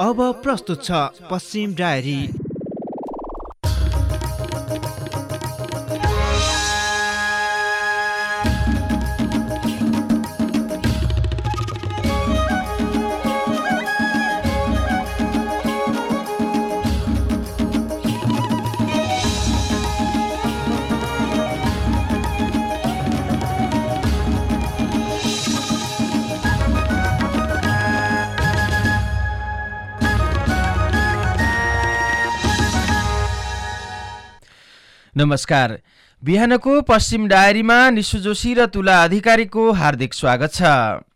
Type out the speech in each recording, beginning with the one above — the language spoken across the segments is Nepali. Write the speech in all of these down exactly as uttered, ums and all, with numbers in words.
अब प्रस्तुत छ पश्चिम डायरी। नमस्कार। बिहानको पश्चिम डायरीमा निशु जोशी र तुला अधिकारीको हार्दिक स्वागत छ।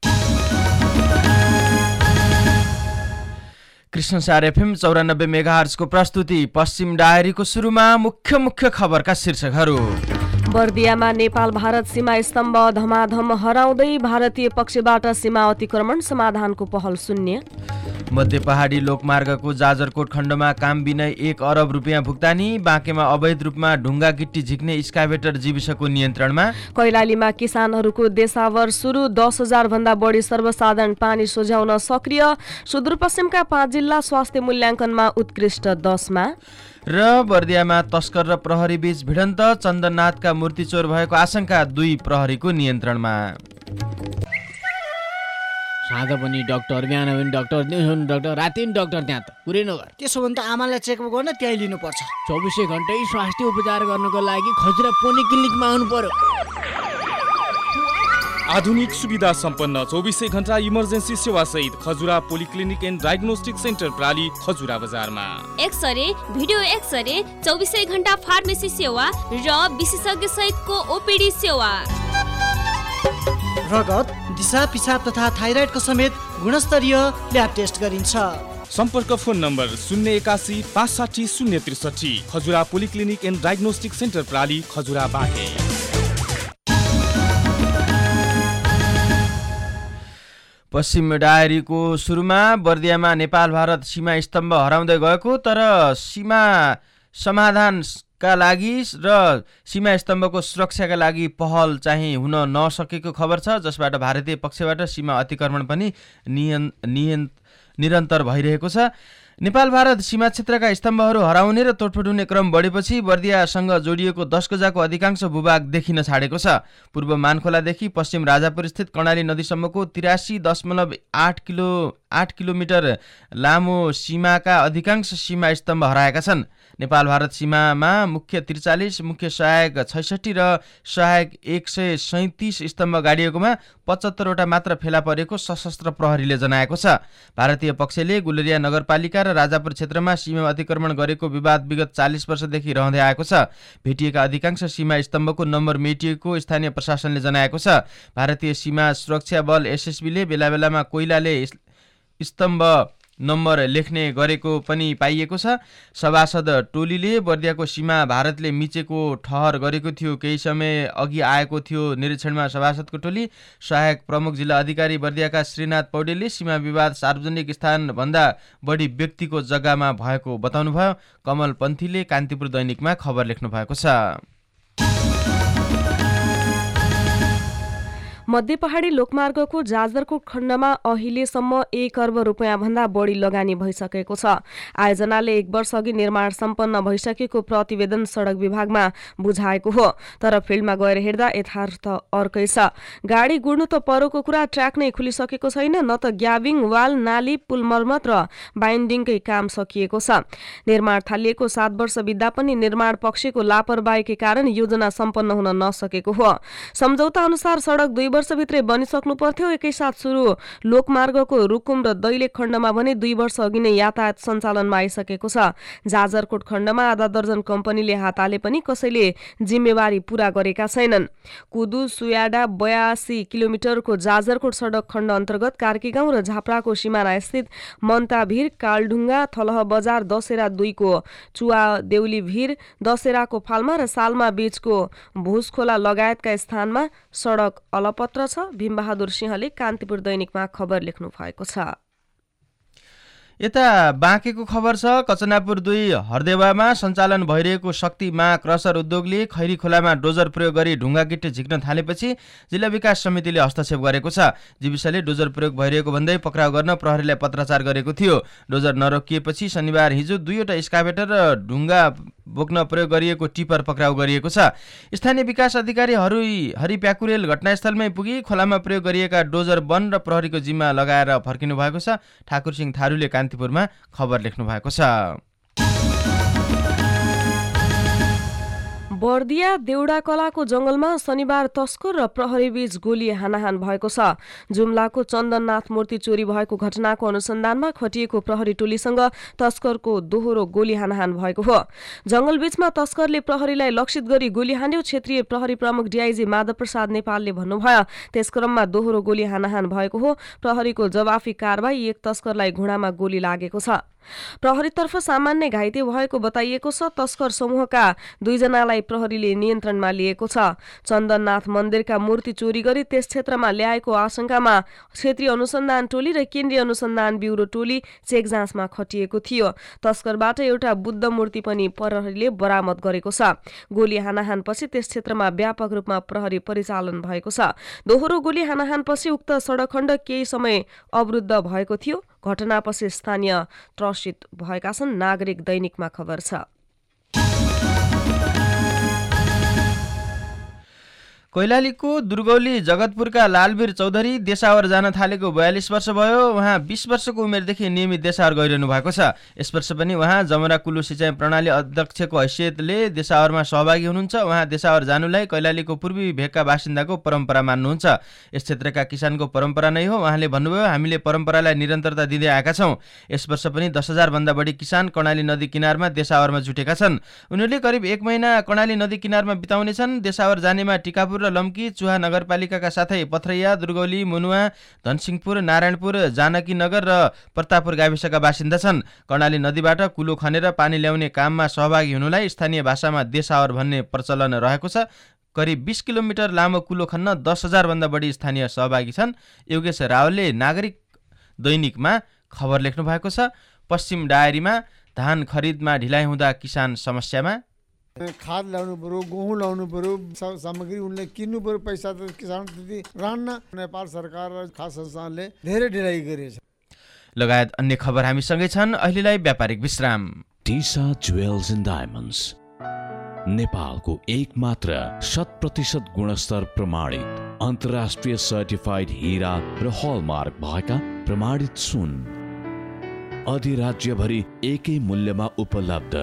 कृष्णसार एफएम चौरानब्बे मेगाहर्जको प्रस्तुति पश्चिम डायरीको सुरुमा मुख्य मुख्य खबरका शीर्षकहरू। बर्दियामा नेपाल भारत सीमा स्तम्भ धमाधम हराउँदै भारतीय पक्षबाट सीमा अतिक्रमण समाधानको पहल शून्य। मध्य पहाडी लोकमार्गको जाजरकोट खण्डमा काम बिना एक अरब रुपियाँ भुक्तानी। बाँकेमा अवैध रूपमा ढुङ्गा गिट्टी झिक्ने स्काभेटर जीविसको नियन्त्रणमा। कैलालीमा किसानहरूको देशावर सुरु, दस हजार भन्दा बढी सर्वसाधारण पानी सोझ्याउन सक्रिय। सुदूरपश्चिमका पाँच जिल्ला स्वास्थ्य मूल्याङ्कनमा उत्कृष्ट दसमा। र बर्दियामा तस्कर र प्रहरी बीच भिडन्त, चन्दननाथका मूर्ति चोर भएको आशंका, दुई प्रहरीको नियन्त्रणमा। साँझ पनि डाक्टर, बिहान पनि डाक्टर, दिउँसो पनि डाक्टर, राति पनि डाक्टर, त्यहाँ त पुरै नगर। त्यसो भने त आमालाई चेकअप गर्न त्यहीँ लिनुपर्छ। चौबिसै घन्टै स्वास्थ्य उपचार गर्नको लागि खजुरा पोलिक्लिनिकमा आउनु पर्यो। आधुनिक सुविधा सम्पन्न चौबिसै घण्टा इमर्जेन्सी सेवा सहित Khajura polyclinic and diagnostic centre प्राली खजुरा बजारमा। एक्सरे, भिडियो एक्सरे, चौबिसै घण्टा फार्मेसी सेवा र विशेषज्ञ सहितको ओपीडी सेवा। रगत, दिशा पिसाब तथा थाइराइडको समेत गुणस्तरीय ल्याब टेस्ट गरिन्छ। सम्पर्क फोन नम्बर शून्य एकासी पाँच साठी शून्य त्रिसठी। Khajura polyclinic and diagnostic centre प्राली खजुरा बाँके। पश्चिम डायरीको सुरुमा बर्दियामा नेपाल भारत सीमा स्तम्भ हराउँदै गएको तर सीमा समाधानका लागि र सीमा स्तम्भको सुरक्षाका लागि पहल चाहिँ हुन नसकेको खबर छ, जसबाट भारतीय पक्षबाट सीमा अतिक्रमण पनि नियन नियन निरन्तर भइरहेको छ। नेपाल भारत सीमा क्षेत्रका स्तम्भहरू हराउने र तोडफोड हुने क्रम बढेपछि बर्दियासँग जोडिएको दस गजाको अधिकांश भूभाग देखिन छाडेको छ। पूर्व मानखोलादेखि पश्चिम राजापुर स्थित कर्णाली नदीसम्मको तिरासी दशमलव आठ किलो आठ किलोमिटर लामो सीमाका अधिकांश सीमा स्तम्भ हराएका छन्। नेपाल भारत सीमामा मुख्य त्रिचालिस, मुख्य सहायक छैसठी र सहायक एक सय सैतिस स्तम्भ गाडिएकोमा पचहत्तरवटा मात्र फेला परेको सशस्त्र प्रहरीले जनाएको छ। भारतीय पक्षले गुलेरिया नगरपालिका र राजापुर क्षेत्रमा सीमा अतिक्रमण गरेको विवाद विगत चालिस वर्षदेखि रहँदै आएको छ। भेटिएका अधिकांश सीमा स्तम्भको नम्बर मेटिएको स्थानीय प्रशासनले जनाएको छ। भारतीय सीमा सुरक्षा बल एसएसबीले बेला बेलामा कोइलाले स्तम्भ नम्बर लेख्ने गरेको पनि पाइएको छ। सभासद टोलीले बर्दियाको सीमा भारतले मिचेको ठहर गरेको थियो। केही समय अघि आएको थियो निरीक्षणमा सभासदको टोली। सहायक प्रमुख जिल्ला अधिकारी बर्दियाका श्रीनाथ पौडेलले सीमा विवाद सार्वजनिक स्थानभन्दा बढी व्यक्तिको जग्गामा भएको बताउनुभयो। कमल पन्थीले कान्तिपुर दैनिकमा खबर लेख्नु भएको छ। मध्य पहाडी लोकमार्गको जाजरकोट खण्डमा अहिलेसम्म एक अर्ब रुपियाँ भन्दा बढी लगानी भइसकेको छ। आयोजनाले एक वर्ष अघि निर्माण सम्पन्न भइसकेको प्रतिवेदन सडक विभागमा बुझाएको हो, तर फिल्डमा गएर हेर्दा यथार्थ अर्कै छ। गाडी गुड्नु त परोको कुरा, ट्र्याक नै खुलिसकेको छैन, न त ग्याबिङ, वाल, नाली, पुल मर्मत र बाइन्डिङकै काम सकिएको छ। निर्माण थालिएको सात वर्ष बित्दा पनि निर्माण पक्षको लापरवाहीकै कारण योजना सम्पन्न हुन नसकेको हो। सम्झौता अनुसार सडक दुई वर्षभित्रै बनिसक्नु पर्थ्यो। एकैसाथ सुरु लोकमार्गको रुकुम र दैलेख खण्डमा भने दुई वर्ष अघि नै यातायात सञ्चालनमा आइसकेको छ। जाजरकोट खण्डमा आधा दर्जन कम्पनीले हात हाले पनि कसैले जिम्मेवारी पूरा गरेका छैनन्। कुदु सुयाडा बयासी किलोमिटरको जाजरकोट सडक खण्ड अन्तर्गत कार्की गाउँ र झापराको सिमाना स्थित मन्ताभिर, कालढुङ्गा, थलह बजार, दशेरा दुईको चुवा देउली भिर, दशेराको फाल्मा र सालमा बीचको भुसखोला लगायतका स्थानमा सडक अलप पत्र छ। भीमबहादुर सिंहले कान्तिपुर दैनिकमा खबर लेख्नु भएको छ। यता बाँकेको खबर छ। कचनापुर दुई हरदेवामा सञ्चालन भइरहेको शक्तिमा क्रसर उद्योगले खैरी खोलामा डोजर प्रयोग गरी ढुङ्गा गिट्टी झिक्न थालेपछि जिल्ला विकास समितिले हस्तक्षेप गरेको छ। जीविसले डोजर प्रयोग भइरहेको भन्दै पक्राउ गर्न प्रहरीलाई पत्राचार गरेको थियो। डोजर नरोकिएपछि शनिबार हिजो दुईवटा स्काभेटर र ढुङ्गा बोक्न प्रयोग गरिएको टिपर पक्राउ गरिएको छ। स्थानीय विकास अधिकारी हरि हरि प्याकुरेल घटनास्थलमै पुगी खोलामा प्रयोग गरिएका डोजर वन र प्रहरीको जिम्मा लगाएर फर्किनु भएको छ। ठाकुर सिंह थारूले कान्तिपुरमा खबर लेख्नु भएको छ। बर्दिया देउडा कलाको जंगलमा शनिबार तस्कर र प्रहरी बीच गोली हानाहान भएको छ। जुम्लाको चन्दननाथ मूर्ति चोरी भएको घटनाको अनुसन्धानमा खटिएको प्रहरी टोलीसँग तस्करको दोहोरो गोली हानाहान भएको हो। जंगल बीचमा तस्करले प्रहरीलाई लक्षित गरी गोली हान्यो। क्षेत्रीय प्रहरी प्रमुख डीआईजी माधव प्रसाद नेपालले भन्नुभयो। त्यसक्रममा दोहोरो गोली हानाहान भएको हो। प्रहरीको जवाफी कारबाही एक तस्करलाई घुँडामा गोली लागेको छ। प्रहरीतर्फ सामान्य घाइते भएको बताइएको छ। तस्कर समूहका दुईजनालाई प्रहरीले नियन्त्रणमा लिएको छ। चन्दननाथ मन्दिरका मूर्ति चोरी गरी त्यस क्षेत्रमा ल्याएको आशंकामा क्षेत्रीय अनुसन्धान टोली र केन्द्रीय अनुसन्धान ब्युरो टोली चेक जाँचमा खटिएको थियो। तस्करबाट एउटा बुद्ध मूर्ति पनि प्रहरीले बरामद गरेको छ। गोली हानाहानपछि त्यस क्षेत्रमा व्यापक रूपमा प्रहरी परिचालन भएको छ। दोहोरो गोली हानाहानपछि उक्त सडक खण्ड केही समय अवरुद्ध भएको थियो। घटनापछि स्थानीय त्रसित भएका छन्। नागरिक दैनिकमा खबर छ। कैलालीको दुर्गौली जगतपुरका लालवीर चौधरी देशावर जान थालेको बयालिस वर्ष भयो। उहाँ बीस वर्षको उमेरदेखि नियमित देशावर गइरहनु भएको छ। यस वर्ष पनि उहाँ जमरा कुल्लु सिँचाइ प्रणाली अध्यक्षको हैसियतले देशावरमा सहभागी हुनुहुन्छ। उहाँ देशावर जानुलाई कैलालीको पूर्वी भेगका बासिन्दाको परम्परा मान्नुहुन्छ। यस क्षेत्रका किसानको परम्परा नै हो। उहाँले भन्नुभयो, हामीले परम्परालाई निरन्तरता दिँदै आएका छौँ। यस वर्ष पनि दस हजार भन्दा बढी किसान कर्णाली नदी किनारमा देशावरमा जुटेका छन्। उनीहरूले करिब एक महिना कर्णाली नदी किनारमा बिताउनेछन्। देशावर जानेमा टिकापुर र लम्की, चुहा नगरपालिकाका साथै पथरैया, दुर्गौली, मुनुवा, धनसिंहपुर, नारायणपुर, जानकी नगर र प्रतापपुर गाविसका बासिन्दा छन्। कर्णाली नदीबाट कुलो खनेर पानी ल्याउने काममा सहभागी हुनुलाई स्थानीय भाषामा देशावर भन्ने प्रचलन रहेको छ। करिब बीस किलोमिटर लामो कुलो खन्न दस हजार भन्दा बढी स्थानीय सहभागी छन्। योगेश रावलले नागरिक दैनिकमा खबर लेख्नु भएको छ। पश्चिम डायरीमा धान खरिदमा ढिलाइ हुँदा किसान समस्यामा। खाद ल्याउनु पर्यो, गहुँ ल्याउनु पर्यो, सामग्री उनले किन्नु पर्यो, पैसा त किसान त्यति रहन्न। नेपाल सरकार र खास संस्थानले धेरै ढिलाइ गरेछ लगायत अन्य खबर हामीसँगै छन्। अहिलेलाई व्यापारिक विश्राम। टिसा ज्वेल्स एन्ड डायमन्ड्स नेपालको एक मात्र शत प्रतिशत गुणस्तर प्रमाणित अन्तर्राष्ट्रिय सर्टिफाइड हीरा र हलमार्क भएका प्रमाणित सुन अधिराज्यभरि एकै मूल्यमा उपलब्ध,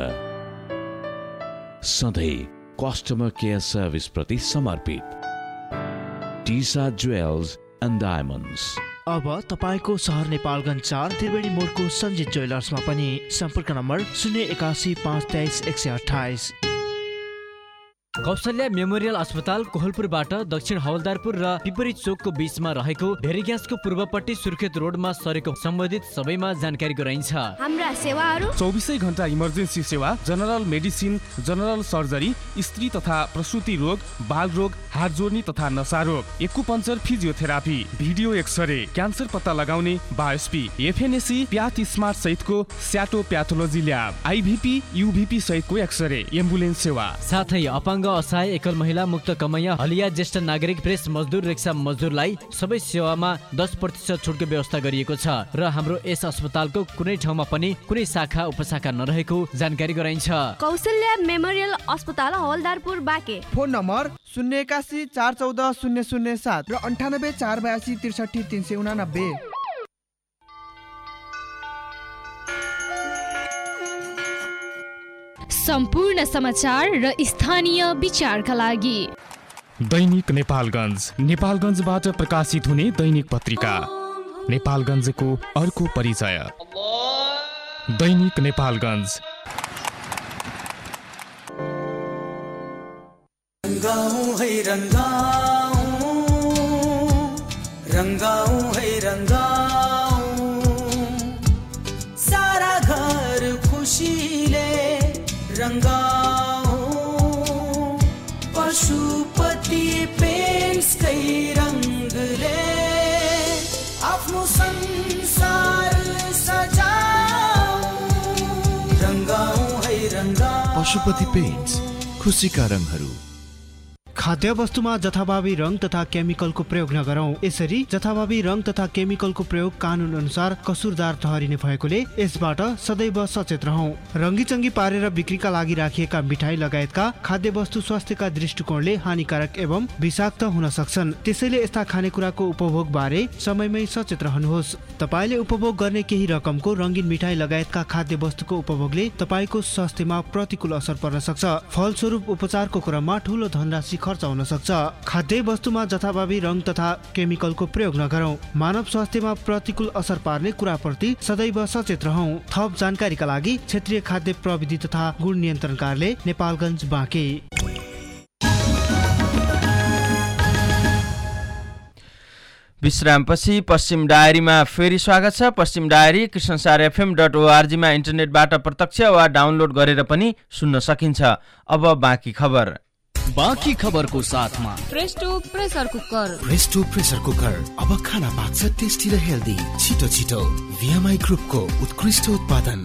सधैँ कस्टमर केयर सर्भिस प्रति समर्पित। Tisa jewels and diamonds. अब तपाईको सहर नेपालगञ्ज चार त्रिवेणी मोडको सञ्जित ज्वेलर्समा पनि सम्पर्क नम्बर शून्य एकासी पाँच तेइस एक सय अठाइस। कौशल्या मेमोरियल अस्पताल कोहलपुरबाट दक्षिण हवलदारपुर र पिपरी चोकको बीचमा रहेको भेरीग्यासको पूर्वपट्टि सुर्खेत रोडमा सरेको सम्बन्धित सबैमा जानकारी गराइन्छ। हाम्रा सेवाहरू चौबिसै घण्टा इमर्जेन्सी सेवा, जनरल मेडिसिन, जनरल सर्जरी, स्त्री तथा प्रसुति रोग, बाल रोग, हात जोड्ने तथा नसा रोग, acupuncture, physiotherapy, video X-ray, cancer पत्ता लगाउने, बायोस्पी, एफएनएसी, प्याथ स्मार्ट सहितको स्याटो प्याथोलोजी ल्याब, आइभीपी, युभीपी सहितको एक्सरे, एम्बुलेन्स सेवा, साथै अपाङ्ग असहाय एकल महिला मुक्त कमैया हलिया ज्येष्ठ नागरिक प्रेस मजदुर रिक्सा मजदुरलाई सबै सेवामा दस प्रतिशत छुटको व्यवस्था गरिएको छ र हाम्रो यस अस्पतालको कुनै ठाउँमा पनि कुनै शाखा उपशाखा नरहेको जानकारी गराइन्छ। कौशल्या मेमोरियल अस्पताल हवलदारपुर बाँके। फोन नम्बर शून्य एकासी चार चौध शून्य शून्य सात र अन्ठानब्बे चार बयासी त्रिसठी तिन सय उनानब्बे। सम्पूर्ण समाचार र स्थानीय विचारका लागि दैनिक नेपालगञ्ज, नेपालगञ्जबाट प्रकाशित हुने दैनिक पत्रिका, नेपालगञ्जको अर्को परिचय। दैनिक नेपालगञ्ज। रंगाऊं है रंगाऊं, रंगाऊं है रंगाऊं, सारा घर खुशीले रंगाऊं, पशुपति पेन्ट्स कई रंगले आफ्नो संसार सजा पशुपति पेन्ट्स, खुसीका रङहरू। खाद्य वस्तुमा जथाभावी रङ तथा केमिकलको प्रयोग नगरौं। यसरी जथाभावी रङ तथा केमिकलको प्रयोग कानुन अनुसार कसुरदार ठहरिने भएकोले यसबाट सदैव सचेत रहौं। रङ्गीचङ्गी पारेर बिक्रीका लागि राखिएका मिठाई लगायतका खाद्य वस्तु स्वास्थ्यका दृष्टिकोणले हानिकारक एवं विषाक्त हुन सक्छन्। त्यसैले यस्ता खानेकुराको उपभोग बारे समयमै सचेत रहनुहोस्। तपाईले उपभोग गर्ने केही रकमको रङ्गीन मिठाई लगायतका खाद्य वस्तुको उपभोगले तपाईको स्वास्थ्यमा प्रतिकूल असर पर्न सक्छ। फलस्वरूप उपचारको क्रममा ठूलो धनराशि खर्च हुन सक्छ। खाद्य वस्तुमा जथाभावी रङ तथा केमिकलको प्रयोग नगरौं। मानव स्वास्थ्यमा प्रतिकूल असर पार्ने कुराप्रति सदैव सचेत रहौं। थप जानकारीका लागि क्षेत्रीय खाद्य प्रविधि तथा गुण नियन्त्रण कार्यालय नेपालगञ्ज बाँके। विश्रामपछि पश्चिम डायरीमा फेरि स्वागत छ। Paschim diary Krishnasar FM dot ओआरजीमा इन्टरनेटबाट प्रत्यक्ष वा डाउनलोड गरेर पनि सुन्न सकिन्छ। अब बाँकी खबर। बाँकी खबरको साथमा Presto pressure cooker. Presto pressure cooker अब खाना पाक्छ टेस्टी र हेल्दी। छिटो छिटो भिएमआई ग्रुपको उत्कृष्ट उत्पादन।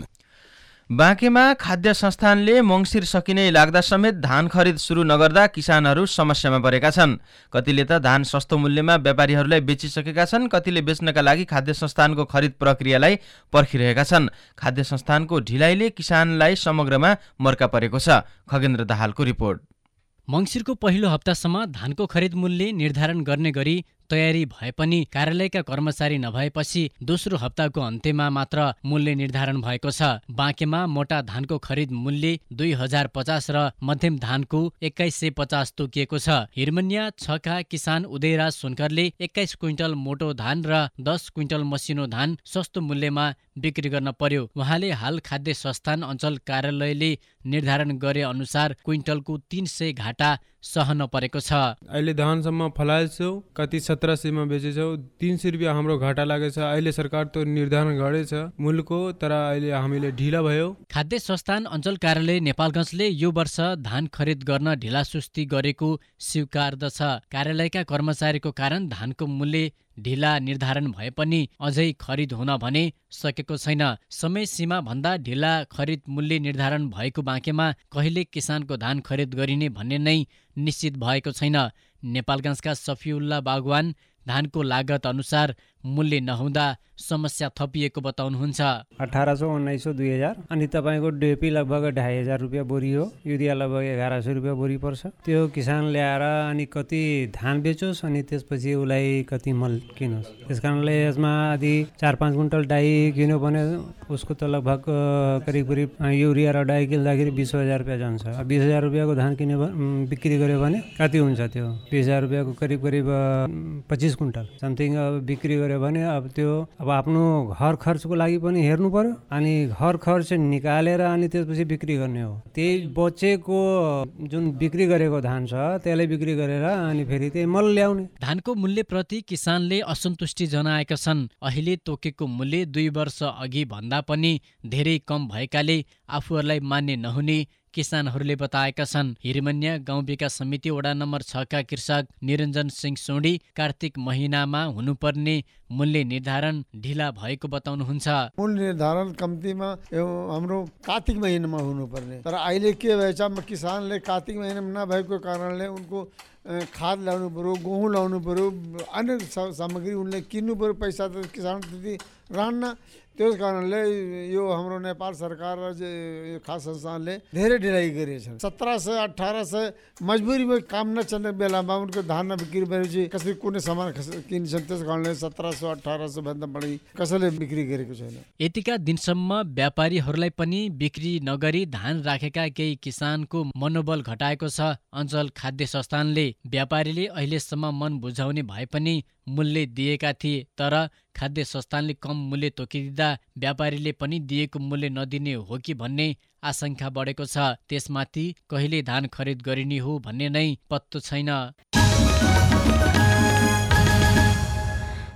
बाँकेमा खाद्य संस्थानले मङ्सिर सकिने लाग्दा समेत धान खरिद सुरु नगर्दा किसानहरू समस्यामा परेका छन्। कतिले त धान सस्तो मूल्यमा व्यापारीहरूलाई बेचिसकेका छन्, कतिले बेच्नका लागि खाद्य संस्थानको खरिद प्रक्रियालाई पर्खिरहेका छन्। खाद्य संस्थानको ढिलाइले किसानलाई समग्रमा मर्का परेको छ। खगेन्द्र दाहालको रिपोर्ट। मङ्सिरको पहिलो हप्तासम्म धानको खरिद मूल्य निर्धारण गर्ने गरी तयारी भए पनि कार्यालयका कर्मचारी नभएपछि दोस्रो हप्ताको अन्त्यमा मात्र मूल्य निर्धारण भएको छ। बाँकेमा मोटा धानको खरिद मूल्य दुई हजार पचास र मध्यम धानको एक्काइस सय पचास तोकिएको छ। हिरमन्या छका किसान उदयराज सोनकरले एक्काइस क्विन्टल मोटो धान र दस क्विन्टल मसिनो धान सस्तो मूल्यमा बिक्री गर्न पर्यो। उहाँले हाल खाद्य संस्थान अञ्चल कार्यालयले निर्धारण गरे अनुसार क्विन्टलको तीन सय घाटा सहन परेको छ। अहिले धानसम्म फलायल छौ, कति सत्र सयमा बेचेछौ, तीन सय रुपियाँ हाम्रो घाटा लागेको छ। अहिले सरकार त निर्धारण गरेछ मूल्यको, तर अहिले हामीले ढिला भयो। खाद्य संस्थान अञ्चल कार्यालय नेपालगञ्जले यो वर्ष धान खरिद गर्न ढिलासुस्ती गरेको स्वीकार्दछ। कार्यालयका कर्मचारीको कारण धानको मूल्य ढिला निर्धारण भए पनि अझै खरिद हुन भने सकेको छैन। समय सीमा भन्दा ढिला खरिद मूल्य निर्धारण भएको बाँकेमा कहिले किसानको धान खरिद गरिने भन्ने नै निश्चित भएको छैन। नेपालगञ्जका सफिउल्ला बागवान धानको लागत अनुसार मूल्य नहुँदा समस्या थपिएको बताउनुहुन्छ। अठारह सौ उन्नाइस सौ दुई हजार अनि तपाईँको डेपी लगभग ढाई हजार रुपियाँ बोरी हो, युरिया लगभग एघार सय रुपियाँ बोरी पर्छ। त्यो किसान ल्याएर अनि कति धान बेचोस् अनि त्यसपछि उसलाई कति मल किनोस्। त्यस कारणले यसमा यदि चार पाँच कुन्टल डाई किन्यो भने उसको त लगभग करिब करिब युरिया र डाई किन्दाखेरि बिस हजार रुपियाँ जान्छ। बिस हजार रुपियाँको धान किन्यो बिक्री गर्यो भने कति हुन्छ? त्यो बिस हजार रुपियाँको करिब करिब पच्चिस कुन्टल समथिङ बिक्री गर्यो भने अब त्यो अब आफ्नो घर खर्चको लागि पनि हेर्नु पर्यो अनि घर खर्च निकालेर अनि त्यसपछि बिक्री गर्ने हो। त्यही बचेको जुन बिक्री गरेको धान छ त्यसलाई बिक्री गरेर अनि फेरि त्यही मल ल्याउने। धानको मूल्यप्रति किसानले असन्तुष्टि जनाएका छन्। अहिले तोकेको मूल्य दुई वर्ष अघि भन्दा पनि धेरै कम भएकाले आफूहरूलाई मान्य नहुने किसानहरूले बताएका छन्। हिरमन्या गाउँ विकास समिति वडा नम्बर छ का कृषक निरञ्जन सिंह सोडी कार्तिक महिनामा हुनुपर्ने मूल्य निर्धारण ढिला भएको बताउनुहुन्छ। मूल्य निर्धारण कम्तीमा हाम्रो कार्तिक महिनामा हुनुपर्ने, तर अहिले के भएछ किसानले कार्तिक महिनामा नभएको कारणले उनको खाद लाउनु पर्यो, गहुँ लाउनु पर्यो, अन्य सामग्री उनले किन्नु पर्यो, पैसा त किसान त्यति रहन्न। त्यस कारणले यो हाम्रो नेपाल सरकार र खास संस्थानले धेरै ढिलाइ गरेछन्। सत्रह सय अठारह सय मजबुरीमा काम नचल्ने बेलामा उनको धान नबिक्री भएपछि कसै कुनै सामान किन्छन्। त्यस कारणले सत्रह सय अठारह सय भन्दा बढी कसैले बिक्री गरेको छैन। यतिका दिनसम्म व्यापारीहरूलाई पनि बिक्री नगरी धान राखेका केही किसानको मनोबल घटाएको छ अञ्चल खाद्य संस्थानले। व्यापारीले अहिलेसम्म मन बुझाउने भए पनि मूल्य दिएका थिए, तर खाद्य संस्थानले कम मूल्य तोकिदिँदा व्यापारीले पनि दिएको मूल्य नदिने हो कि भन्ने आशंका बढेको छ। त्यसमाथि कहिले धान खरिद गरिने हो भन्ने नै पत्तो छैन।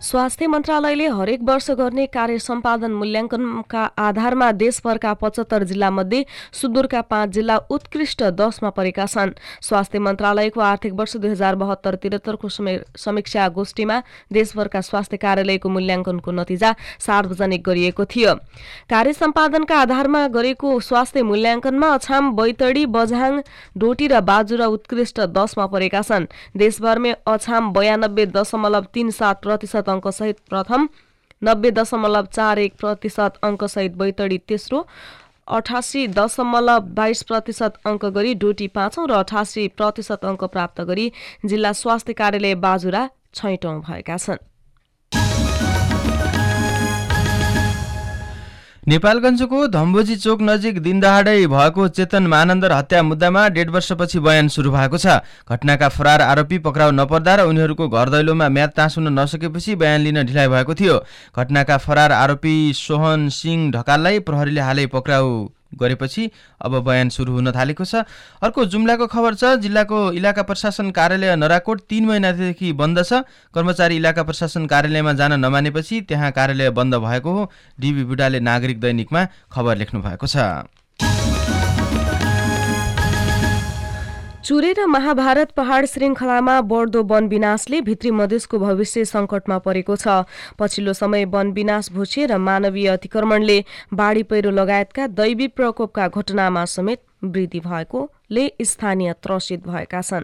स्वास्थ्य मन्त्रालयले हरेक वर्ष गर्ने कार्य सम्पादन मूल्याङ्कनका आधारमा देशभरका पचहत्तर जिल्लामध्ये सुदूरका पाँच जिल्ला उत्कृष्ट दशमा परेका छन्। स्वास्थ्य मन्त्रालयको आर्थिक वर्ष दुई हजार बहत्तर त्रिहत्तरको समीक्षा गोष्ठीमा देशभरका स्वास्थ्य कार्यालयको मूल्याङ्कनको नतिजा सार्वजनिक गरिएको थियो। कार्य सम्पादनका आधारमा गरेको स्वास्थ्य मूल्याङ्कनमा अछाम, बैतडी, बझाङ, डोटी र बाजुरा उत्कृष्ट दशमा परेका छन्। देशभरमै अछाम बयानब्बे दशमलव तीन सात प्रतिशत अङ्कसहित प्रथम, नब्बे दशमलव चार एक प्रतिशत अङ्कसहित बैतडी तेस्रो, अठासी दशमलव बाइस प्रतिशत अङ्क गरी डोटी पाँचौं र अठासी प्रतिशत अङ्क प्राप्त गरी जिल्ला स्वास्थ्य कार्यालय बाजुरा छैटौं भएका छन्। नेपालगञ्जको धम्बोजी चोक नजिक दिनदहाडै भएको चेतन मानन्दर हत्या मुद्दामा डेढ वर्षपछि बयान सुरु भएको छ। घटनाका फरार आरोपी पक्राउ नपर्दा र उनीहरूको घर दैलोमा म्याद ताँसुन नसकेपछि बयान लिन ढिलाइ भएको थियो। घटनाका फरार आरोपी सोहन सिंह ढकाललाई प्रहरीले हालै पक्राउ गरेपछि अब बयान सुरु हुन थालेको छ। अर्को जुम्लाको खबर छ। जिल्लाको इलाका प्रशासन कार्यालय नराकोट तीन महिनादेखि बन्द छ। कर्मचारी इलाका प्रशासन कार्यालयमा जान नमानेपछि त्यहाँ कार्यालय बन्द भएको हो। डिबी बुढाले नागरिक दैनिकमा खबर लेख्नु भएको छ। चुरे र महाभारत पहाड श्रृङ्खलामा बढ्दो वन विनाशले भित्री मधेसको भविष्य सङ्कटमा परेको छ। पछिल्लो समय वन विनाश, भूक्षय र मानवीय अतिक्रमणले बाढी पहिरो लगायतका दैवी प्रकोपका घटनामा समेत वृद्धि भएकोले स्थानीय त्रसित भएका छन्।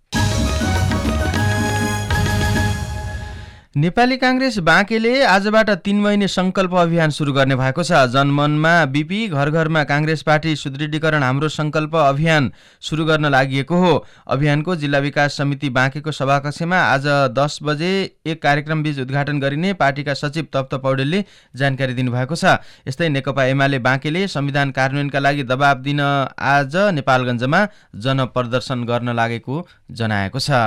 नेपाली काङ्ग्रेस बाँकेले आजबाट तीन महिने सङ्कल्प अभियान सुरु गर्ने भएको छ। जनमनमा बिपी, घर घरमा काङ्ग्रेस पार्टी सुदृढीकरण हाम्रो सङ्कल्प अभियान सुरु गर्न लागि हो। अभियानको जिल्ला विकास समिति बाँकेको सभाकक्षमा आज दस बजे एक कार्यक्रमबीच उद्घाटन गरिने पार्टीका सचिव तप्त पौडेलले जानकारी दिनुभएको छ। यस्तै नेकपा एमाले बाँकेले संविधान कार्यान्वयनका लागि दबाब दिन आज नेपालगञ्जमा जनप्रदर्शन गर्न लागेको जनाएको छ।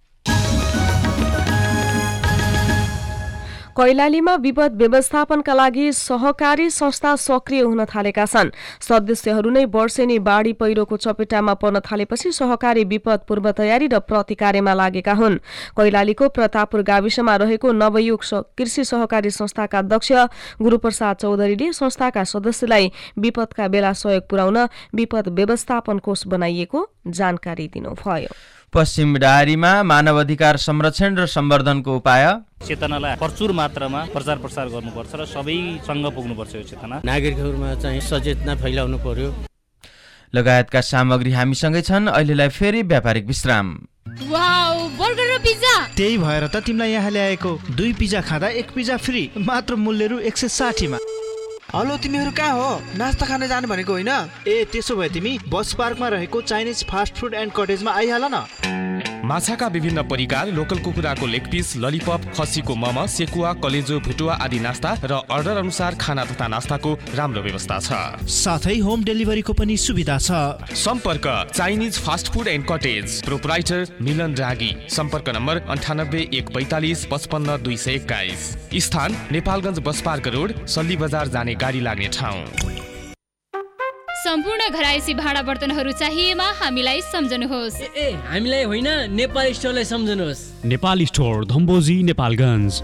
कैलालीमा विपद व्यवस्थापनका लागि सहकारी संस्था सक्रिय हुन थालेका छन्। सदस्यहरू नै वर्षेनी बाढी पहिरोको चपेटामा पर्न थालेपछि सहकारी विपद पूर्व तयारी र प्रतिकार्यमा लागेका हुन्। कैलालीको प्रतापपुर गाविसमा रहेको नवयुग कृषि सहकारी संस्थाका अध्यक्ष गुरूप्रसाद चौधरीले संस्थाका सदस्यलाई विपदका बेला सहयोग पुर्याउन विपद व्यवस्थापन कोष बनाइएको जानकारी दिनुभयो। पश्चिम डाँडीमा मानव अधिकार संरक्षण र सम्वर्धनको उपाय चेतनालाई प्रचुर मात्रामा प्रचार प्रसार गर्नुपर्छ र सबैसँग पुग्नुपर्छ। यो चेतना नागरिकहरूमा चाहिँ सचेतना फैलाउनु पर्यो लगायतका सामग्री हामीसँगै छन्। अहिलेलाई फेरि व्यापारिक विश्राम। वाउ, बर्गर र पिज्जा। त्यही भएर त तिमीलाई यहाँ ल्याएको। दुई पिज्जा खाँदा एक पिज्जा फ्री, मात्र मूल्य रु एक सय साठी मा। हेलो, तिमीहरू कहाँ हो? नास्ता खान जानु भनेको होइन? ए त्यसो भए तिमी बस पार्कमा रहेको चाइनिज फास्ट फुड एन्ड कटेजमा आइहाल न। माछाका विभिन्न परिकार, लोकल कुखुराको लेग पिस, ललिपप, खसीको मम, सेकुवा, कलेजो, भुटुवा आदि नास्ता र अर्डर अनुसार खाना तथा नास्ताको राम्रो व्यवस्था छ। साथै होम डेलिभरीको पनि सुविधा छ। सम्पर्क Chinese fast food and cottage, proprietor Milan Ragi. सम्पर्क नम्बर अन्ठानब्बे एक पैँतालिस पचपन्न दुई सय एक्काइस। स्थान Nepalgunj bus park road, Salli बजार जाने गाडी लाग्ने ठाउँ। सम्पूर्ण घरायसी भाँडा बर्तनहरू चाहिएमा हामीलाई सम्झनुहोस्। ए, ए हामीलाई होइन, नेपाल स्टोरलाई सम्झनुहोस्। नेपाल स्टोर, धम्बोजी, नेपालगञ्ज।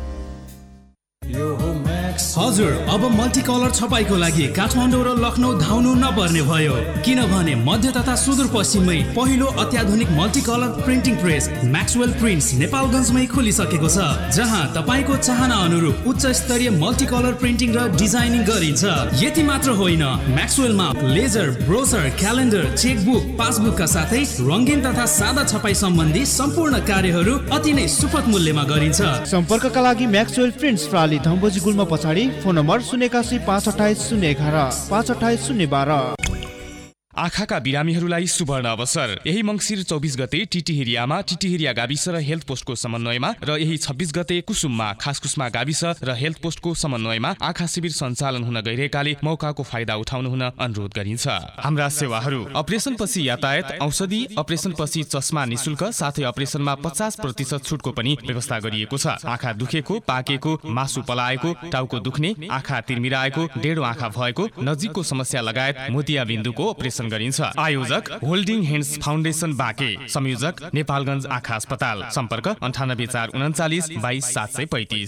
हजुर, अब मल्टी कलर छपाईको लागि काठमाडौँ र लखनऊ धाउनु नपर्ने भयो, किनभने मध्य तथा सुदूरपश्चिममै पहिलो अत्याधुनिक multi colour printing press Maxwell prints नेपालगञ्जमै खोलिसकेको छ, जहाँ तपाईँको चाहना अनुरूप उच्च स्तरीय मल्टी कलर प्रिन्टिङ र डिजाइनिङ गरिन्छ। यति मात्र होइन, म्याक्सवेलमा लेजर, ब्रोसर, क्यालेन्डर, चेकबुक, पासबुकका साथै रङ्गीन तथा सादा छपाई सम्बन्धी सम्पूर्ण कार्यहरू अति नै सुपथ मूल्यमा गरिन्छ। सम्पर्कका लागि म्याक्सवेल प्रिन्ट्स प्राली धम्बोजी गुल्म पछाडि, फोन नम्बर शून्य एकासी पाँच अठाइस शून्य एघार पाँच अठाइस शून्य बाह्र। आँखाका बिरामीहरूलाई सुवर्ण अवसर। यही मङ्सिर चौबिस गते टिटिहिरियामा टिटिहिरिया गाविस र हेल्थ पोस्टको समन्वयमा र यही छब्बिस गते कुसुममा खासकुसमा गाविस र हेल्थ पोस्टको समन्वयमा आँखा शिविर सञ्चालन हुन गइरहेकाले मौकाको फाइदा उठाउनु हुन अनुरोध गरिन्छ। हाम्रा सेवाहरू: अपरेसन पछि यातायात, औषधि, अपरेसन पछि चस्मा निशुल्क, साथै अपरेसनमा पचास प्रतिशत छुटको पनि व्यवस्था गरिएको छ। आँखा दुखेको, पाकेको, मासु पलाएको, टाउको दुख्ने, आँखा तिर्मिराएको, डेढो आँखा भएको, नजिकको समस्या लगायत मोतियाबिन्दुको अपरेसन गरिन्छ। आयोजक होल्डिङ ह्यान्ड्स फाउन्डेसन बाँके, संयोजक नेपालगञ्ज आँखा अस्पताल, सम्पर्क अन्ठानब्बे चार उन्चालिस बाइस सात सय पैँतिस।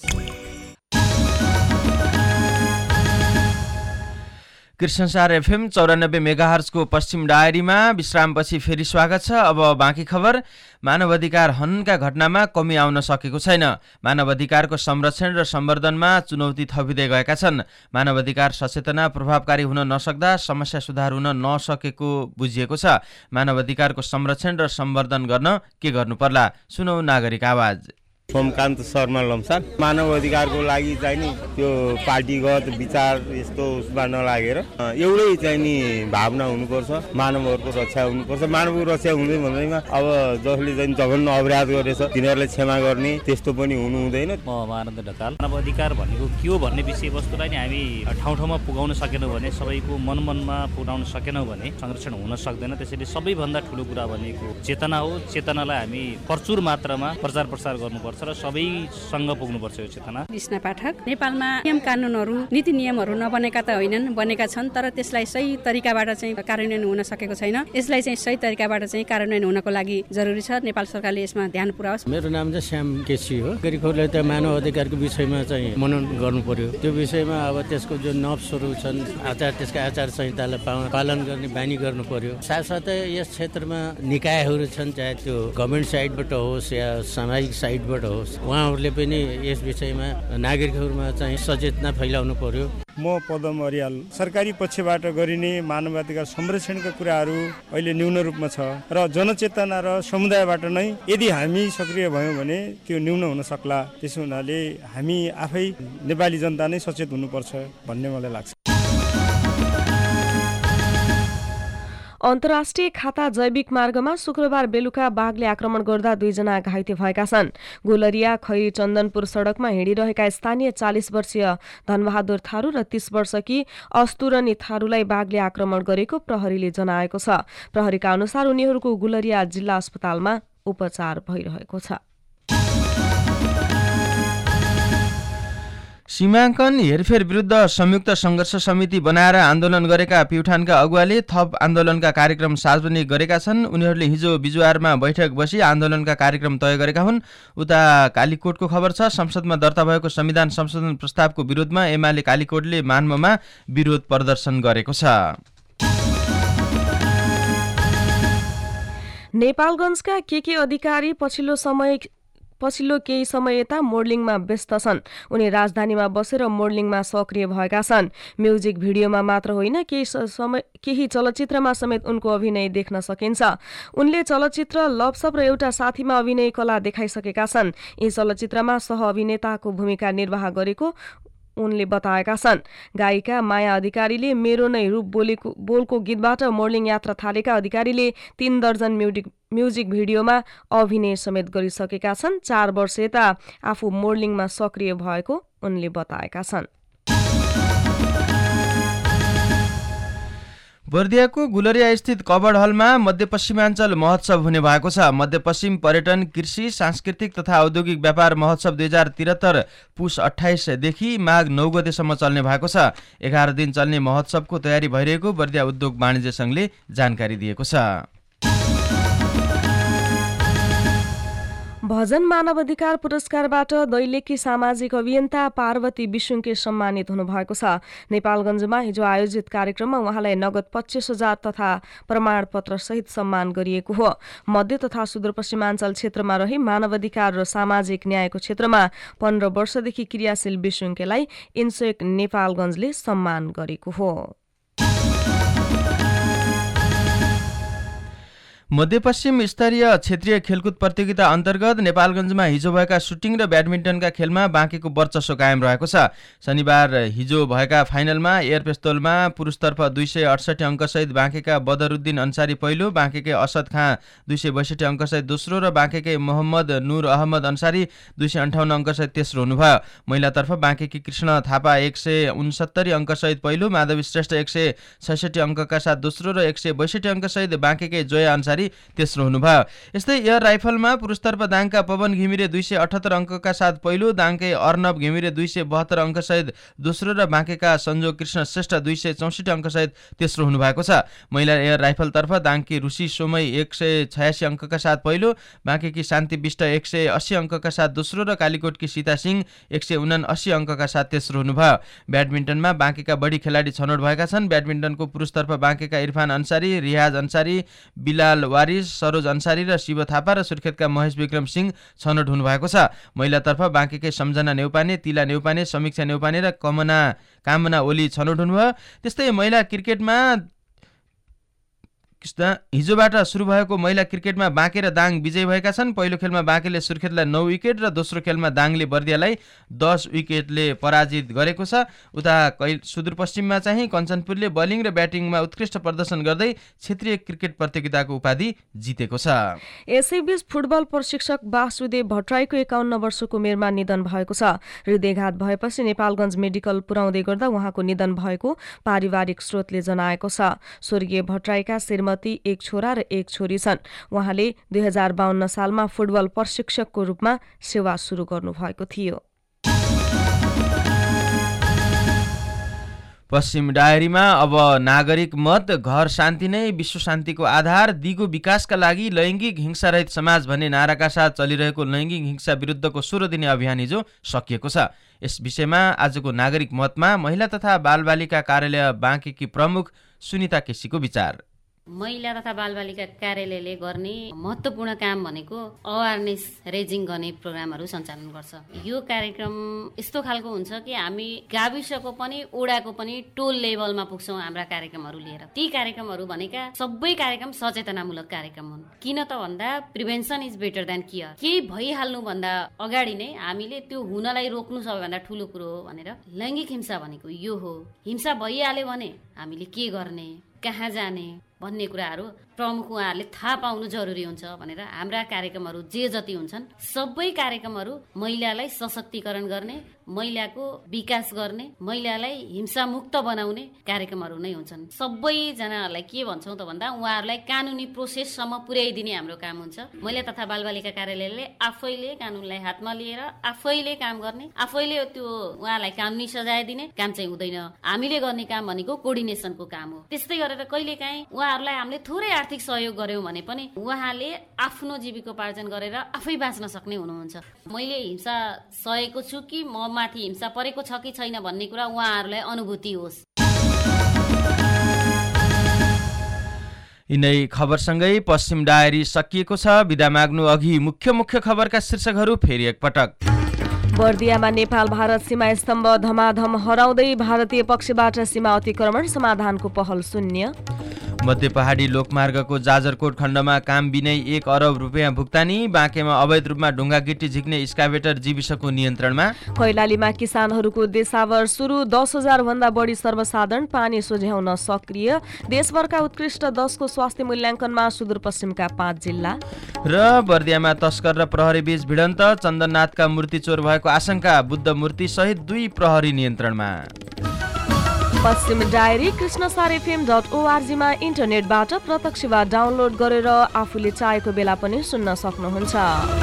कृष्णसार एफएम चौरानब्बे मेगाहर्जको पश्चिम डायरीमा विश्रामपछि फेरि स्वागत छ। अब बाँकी खबर। मानवाधिकार हननका घटनामा कमी आउन सकेको छैन। मानवाधिकारको संरक्षण र सम्वर्धनमा चुनौती थपिँदै गएका छन्। मानवाधिकार सचेतना प्रभावकारी हुन नसक्दा समस्या सुधार हुन नसकेको बुझिएको छ। मानवाधिकारको संरक्षण र सम्वर्धन गर्न के गर्नु पर्ला? सुनौ नागरिक आवाज। सोमकान्त शर्मा लम्साल। मानव अधिकारको लागि चाहिँ नि त्यो पार्टीगत विचार यस्तो उसमा नलागेर एउटै चाहिँ नि भावना हुनुपर्छ, मानवहरूको रक्षा हुनुपर्छ। मानवको रक्षा हुँदै भन्दैमा अब जसले चाहिँ जघन्य अपराध गरेछ तिनीहरूलाई क्षमा गर्ने त्यस्तो पनि हुनु हुँदैन। म महानन्द ढकाल। मानव अधिकार भनेको के हो भन्ने विषयवस्तुलाई नि हामी ठाउँ ठाउँमा पुगाउन सकेनौँ भने, सबैको मन मनमा पुगाउन सकेनौँ भने संरक्षण हुन सक्दैन। त्यसैले सबैभन्दा ठुलो कुरा भनेको चेतना हो। चेतनालाई हामी प्रचुर मात्रामा प्रचार प्रसार गर्नुपर्छ र सबैसँग पुग्नुपर्छ यो चेतना। कृष्ण पाठक। नेपालमा नियम कानुनहरू नीति नियमहरू नबनेका त होइनन्, बनेका छन्, तर त्यसलाई सही तरिकाबाट चाहिँ कार्यान्वयन हुन सकेको छैन। यसलाई चाहिँ सही तरिकाबाट चाहिँ कार्यान्वयन हुनको लागि जरुरी छ। नेपाल सरकारले यसमा ध्यान पुर्याओस्। मेरो नाम चाहिँ श्याम केसी हो। गरिखोरले त मानव अधिकारको विषयमा चाहिँ मनन गर्नु पर्यो। त्यो विषयमा अब त्यसको जो नब्सहरू छन्, आचार त्यसका आचार संहितालाई पालन गर्ने बानी गर्नु पर्यो। साथसाथै यस क्षेत्रमा निकायहरू छन्, चाहे त्यो गभर्मेन्ट साइडबाट होस् या सामाजिक साइडबाट होस्, उहाँहरूले पनि यस विषयमा नागरिकहरूमा चाहिँ सचेतना फैलाउनु पर्यो। म पदम अरियाल। सरकारी पक्षबाट गरिने मानवाधिकार संरक्षणका कुराहरू अहिले न्यून रूपमा छ र जनचेतना र समुदायबाट नै यदि हामी सक्रिय भयौँ भने त्यो न्यून हुन सक्ला। त्यसो हुनाले हामी आफै नेपाली जनता नै सचेत हुनुपर्छ भन्ने मलाई लाग्छ। अन्तर्राष्ट्रिय खाता जैविक मार्गमा शुक्रबार बेलुका बाघले आक्रमण गर्दा दुईजना घाइते भएका छन्। गुलरिया खैरी चन्दनपुर सड़कमा हिँडिरहेका स्थानीय चालिस वर्षीय धनबहादुर थारू र तीस वर्षकी अस्तुरनी थारूलाई बाघले आक्रमण गरेको प्रहरीले जनाएको छ। प्रहरीका अनुसार उनीहरूको गुलरिया जिल्ला अस्पतालमा उपचार भइरहेको छ। सीमाङ्कन हेरफेर विरुद्ध संयुक्त संघर्ष समिति बनाएर आन्दोलन गरेका प्युठानका अगुवाले थप आन्दोलनका कार्यक्रम सार्वजनिक गरेका छन्। उनीहरूले हिजो बिजुवारमा बैठक बसी आन्दोलनका कार्यक्रम तय गरेका हुन्। उता कालीकोटको खबर छ। संसदमा दर्ता भएको संविधान संशोधन प्रस्तावको विरोधमा एमाले कालीकोटले मान्ममा विरोध प्रदर्शन गरेको छ। नेपालगञ्जका के के अधिकारी पछिल्लो समय पछिल्लो केही समय यता मोडलिङमा व्यस्त छन्। उनी राजधानीमा बसेर मोडलिङमा सक्रिय भएका छन्। म्युजिक भिडियोमा मात्र होइन, केही समय केही चलचित्रमा समेत उनको अभिनय देख्न सकिन्छ। उनले चलचित्र लभसप र एउटा साथीमा अभिनय कला देखाइसकेका छन्। यी चलचित्रमा सह अभिनेताको भूमिका निर्वाह गरेको उनले बताएका छन्। गायिका माया अधिकारीले मेरो नै रूप बोलेको बोलको गीतबाट मोडलिङ यात्रा थालेका अधिकारीले तीन दर्जन म्युजिक म्युजिक भिडियोमा अभिनय समेत गरिसकेका छन्। चार वर्ष यता आफू मोडलिङमा सक्रिय भएको उनले बताएका छन्। बर्दियाको गुलरिया स्थित कबड हलमा मध्यपश्चिमाञ्चल महोत्सव हुने भएको छ। मध्यपश्चिम पर्यटन, कृषि, सांस्कृतिक तथा औद्योगिक व्यापार महोत्सव दुई हजार त्रिहत्तर पुस अठाइसदेखि माघ नौ गतेसम्म चल्ने भएको छ। एघार दिन चल्ने महोत्सवको तयारी भइरहेको बर्दिया उद्योग वाणिज्य संघले जानकारी दिएको छ। भजन मानवाधिकार पुरस्कारबाट दैलेखी सामाजिक अभियन्ता पार्वती विशुङके सम्मानित हुनुभएको छ। नेपालगञ्जमा हिजो आयोजित कार्यक्रममा उहाँलाई नगद पच्चिस हजार तथा प्रमाणपत्र सहित सम्मान गरिएको हो। मध्य तथा सुदूरपश्चिमाञ्चल क्षेत्रमा रही मानवाधिकार र सामाजिक न्यायको क्षेत्रमा पन्ध्र वर्षदेखि क्रियाशील विशुङकेलाई इन्सेक नेपालगञ्जले सम्मान गरेको हो। मध्यपश्चिम स्तरीय क्षेत्रीय खेलकुद प्रतियोगिता अन्तर्गत नेपालगञ्जमा हिजो भएका सुटिङ र ब्याडमिन्टनका खेलमा बाँकेको वर्चस्व कायम रहेको छ। शनिबार हिजो भएका फाइनलमा एयर पिस्तोलमा पुरुषतर्फ दुई सय अडसठी अङ्कसहित बाँकेका बदरुद्दिन अन्सारी पहिलो, बाँकेकै असद खाँ दुई सय बैसठी अङ्कसहित दोस्रो र बाँकेकै मोहम्मद नुर अहमद अन्सारी दुई सय अन्ठाउन्न अङ्कसहित तेस्रो हुनुभयो। महिलातर्फ बाँकेकी कृष्ण थापा एक सय उनसत्तरी अङ्कसहित पहिलो, माधवी श्रेष्ठ एक सय छैसठी अङ्कका साथ दोस्रो र एक सय बैसठी अङ्कसहित बाँकेकै जोया अन्सारी अन्सारी तेस्रो हुनुभयो। यस्तै एयर राइफलमा पुरुषतर्फ दाङका पवन घिमिरे दुई सय अठहत्तर अङ्कका साथ पहिलो, दाङकै अर्णव घिमिरे दुई सय बहत्तर अङ्कसहित दोस्रो र बाँकेका संजोग कृष्ण श्रेष्ठ दुई सय चौसठी अङ्कसहित तेस्रो हुनुभएको छ। महिला एयर राइफलतर्फ दाङकी रुसी सोमई एक सय छयासी अङ्कका साथ पहिलो, बाँकेकी शान्ति विष्ट एक सय अस्सी अङ्कका साथ दोस्रो र कालीकोटकी सीता सिंह एक सय उनासी अङ्कका साथ तेस्रो हुनुभयो। ब्याडमिन्टनमा बाँकेका बढी खेलाडी छनौट भएका छन्। ब्याडमिन्टनको पुरुषतर्फ बाँकेका इरफान अन्सारी, रियाज अन्सारी, बिलाल वारिस, सरोज अन्सारी र शिव थापा र सुर्खेतका महेश विक्रम सिंह छनौट हुनुभएको छ। महिलातर्फ बाँकेकै सम्झना नेउपाने, तिला नेउपाने, समीक्षा नेउपाने र कमना कामना ओली छनौट हुनुभयो। त्यस्तै महिला क्रिकेटमा हिजोबाट सुरु भएको महिला क्रिकेटमा बाँके र दाङ विजयी भएका छन्। पहिलो खेलमा बाँकेले सुर्खेतलाई नौ विकेट र दोस्रो खेलमा दाङले बर्दियालाई दस विकेटले पराजित गरेको छ। उता सुदूरपश्चिममा चाहिँ कञ्चनपुरले बलिङ र ब्याटिङमा उत्कृष्ट प्रदर्शन गर्दै क्षेत्रीय क्रिकेट प्रतियोगिताको उपाधि जितेको छ। यसैबीच फुटबल प्रशिक्षक वासुदेव भट्टराईको एकाउन्न वर्षको उमेरमा निधन भएको छ। हृदयघात भएपछि नेपालगञ्ज मेडिकल पुर्याउँदै गर्दा उहाँको निधन भएको पारिवारिक स्रोतले जनाएको छ। स्वर्गीय भट्टराईका श्रीमती एक छोरा र एक छोरी छन्। उहाँले दुई हजार बाहन्न सालमा फुटबल प्रशिक्षकको रूपमा सेवा सुरु गर्नुभएको थियो। पश्चिम डायरीमा अब नागरिक मत, घर शान्ति नै विश्व शान्तिको आधार, दिगो विकासका लागि लैङ्गिक हिंसारहित समाज भन्ने नाराका साथ चलिरहेको लैङ्गिक हिंसा विरुद्धको सोह्र दिने अभियान हिजो सकिएको छ। यस विषयमा आजको नागरिक मतमा महिला तथा बालबालिका कार्यालय बाँकेकी प्रमुख सुनिता केसीको विचार। महिला तथा बालबालिका कार्यालयले गर्ने महत्त्वपूर्ण काम भनेको अवेरनेस रेजिङ गर्ने प्रोग्रामहरू सञ्चालन गर्छ। यो कार्यक्रम यस्तो खालको हुन्छ कि हामी गाविसको पनि ओडाको पनि टोल लेभलमा पुग्छौँ हाम्रा कार्यक्रमहरू लिएर। ती कार्यक्रमहरू भनेका सबै कार्यक्रम सचेतनामूलक कार्यक्रम हुन्। किन त भन्दा prevention is better than care. केही भइहाल्नु भन्दा अगाडि नै हामीले त्यो हुनलाई रोक्नु सबैभन्दा ठुलो कुरो हो भनेर लैङ्गिक हिंसा भनेको यो हो। हिंसा भइहाल्यो भने हामीले के गर्ने, कहाँ जाने भन्ने कुराहरू प्रमुख उहाँहरूले थाहा पाउनु जरुरी हुन्छ भनेर हाम्रा कार्यक्रमहरू जे जति हुन्छन् सबै कार्यक्रमहरू महिलालाई सशक्तिकरण गर्ने, महिलाको विकास गर्ने, महिलालाई हिंसामुक्त बनाउने कार्यक्रमहरू नै हुन्छन्। सबैजनाहरूलाई के भन्छौँ त भन्दा उहाँहरूलाई कानुनी प्रोसेससम्म पुर्याइदिने हाम्रो काम हुन्छ। महिला तथा बालबालिका कार्यालयले आफैले कानुनलाई हातमा लिएर आफैले काम गर्ने, आफैले त्यो उहाँलाई कानुनी सजाय दिने काम चाहिँ हुँदैन। हामीले गर्ने काम भनेको कोर्डिनेसनको काम हो। त्यस्तै गरेर कहिलेकाहीँ उहाँहरूलाई हामीले थोरै आर्थिक सहयोग गर्यौँ भने पनि उहाँले आफ्नो जीविकोपार्जन गरेर आफै बाँच्न सक्ने हुनुहुन्छ। मैले हिंसा सहेको छु कि म माथि हिंसा परेको छ कि छैन भन्ने कुरा उहाँहरूलाई अनुभूति होस्। यिनै खबरसँगै पश्चिम डायरी सकिएको छ। बिदा माग्नु अघि मुख्य मुख्य खबरका शीर्षकहरू फेरि एकपटक। बर्दियामा नेपाल भारत सीमा स्तम्भ धमाधम हराउँदै भारतीय पक्षबाट सीमा अतिक्रमण, समाधानको पहल शून्य। मध्य पहाडी लोकमार्गको जाजरकोट खण्डमा काम बिनै एक अरब रुपियाँ भुक्तानी, बाँकेमा अवैध रूपमा ढुङ्गा गिट्टी झिक्ने स्काभेटर जीविसको नियन्त्रणमा। कैलालीमा किसानहरूको देशावर सुरु, दस हजार भन्दा बढी सर्वसाधारण पानी सोझ्याउन सक्रिय। देशभरका उत्कृष्ट दसको स्वास्थ्य मूल्याङ्कनमा सुदूरपश्चिमका पाँच जिल्ला। र बर्दियामा तस्कर र प्रहरी बीच भिडन्त, चन्दननाथका मूर्ति चोर भएको आशंका, बुद्ध मूर्ति सहित दुई प्रहरी नियन्त्रणमा। Paschim diary Krishnasar FM dot ओआरजीमा इन्टरनेटबाट प्रत्यक्ष वा डाउनलोड गरेर आफूले चाहेको बेला पनि सुन्न सक्नुहुन्छ।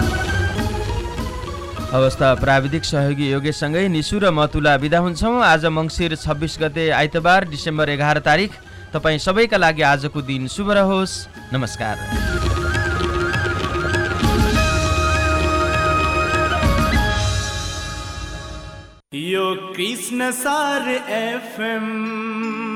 अवस्था प्राविधिक सहयोगी योगेशसँगै निशु र मतुला बिदा हुन्छौँ। आज मङ्सिर छब्बिस गते आइतबार डिसेम्बर एघार तारिक। तपाईँ सबैका लागि आजको दिन शुभ रहोस्। नमस्कार। यो कृष्णसार एफएम